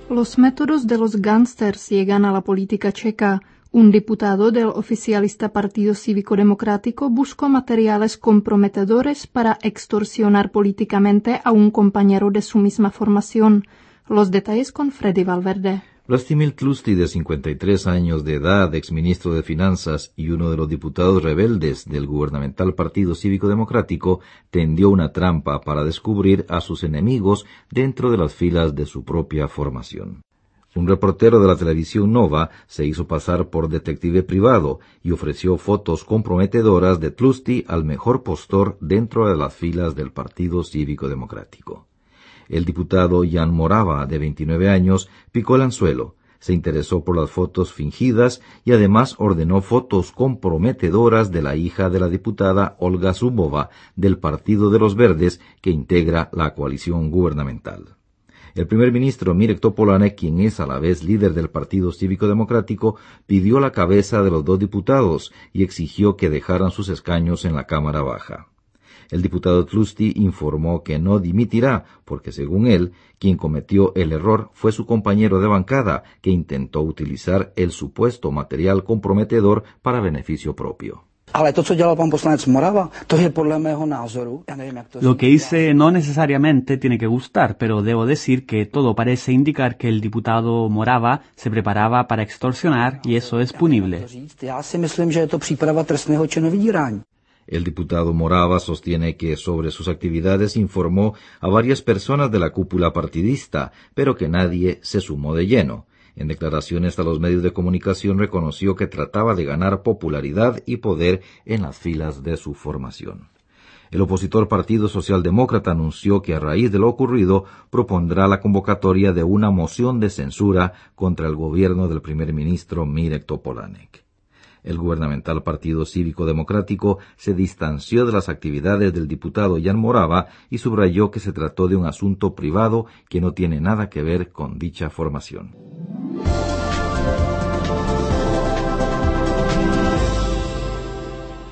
Los métodos de los gángsters llegan a la política checa. Un diputado del oficialista Partido Cívico Democrático buscó materiales comprometedores para extorsionar políticamente a un compañero de su misma formación. Los detalles con Freddy Valverde. Vlastimil Tlustý, de 53 años de edad, exministro de Finanzas y uno de los diputados rebeldes del gubernamental Partido Cívico Democrático, tendió una trampa para descubrir a sus enemigos dentro de las filas de su propia formación. Un reportero de la televisión Nova se hizo pasar por detective privado y ofreció fotos comprometedoras de Tlustý al mejor postor dentro de las filas del Partido Cívico Democrático. El diputado Jan Morava, de 29 años, picó el anzuelo, se interesó por las fotos fingidas y además ordenó fotos comprometedoras de la hija de la diputada Olga Zubova, del Partido de los Verdes, que integra la coalición gubernamental. El primer ministro Mirek Topolánek, quien es a la vez líder del Partido Cívico Democrático, pidió la cabeza de los dos diputados y exigió que dejaran sus escaños en la Cámara Baja. El diputado Tlustý informó que no dimitirá porque, según él, quien cometió el error fue su compañero de bancada, que intentó utilizar el supuesto material comprometedor para beneficio propio. Lo que hice no necesariamente tiene que gustar, pero debo decir que todo parece indicar que el diputado Morava se preparaba para extorsionar y eso es punible. El diputado Morava sostiene que sobre sus actividades informó a varias personas de la cúpula partidista, pero que nadie se sumó de lleno. En declaraciones a los medios de comunicación reconoció que trataba de ganar popularidad y poder en las filas de su formación. El opositor Partido Socialdemócrata anunció que a raíz de lo ocurrido propondrá la convocatoria de una moción de censura contra el gobierno del primer ministro Mirek Topolánek. El gubernamental Partido Cívico Democrático se distanció de las actividades del diputado Jan Morava y subrayó que se trató de un asunto privado que no tiene nada que ver con dicha formación.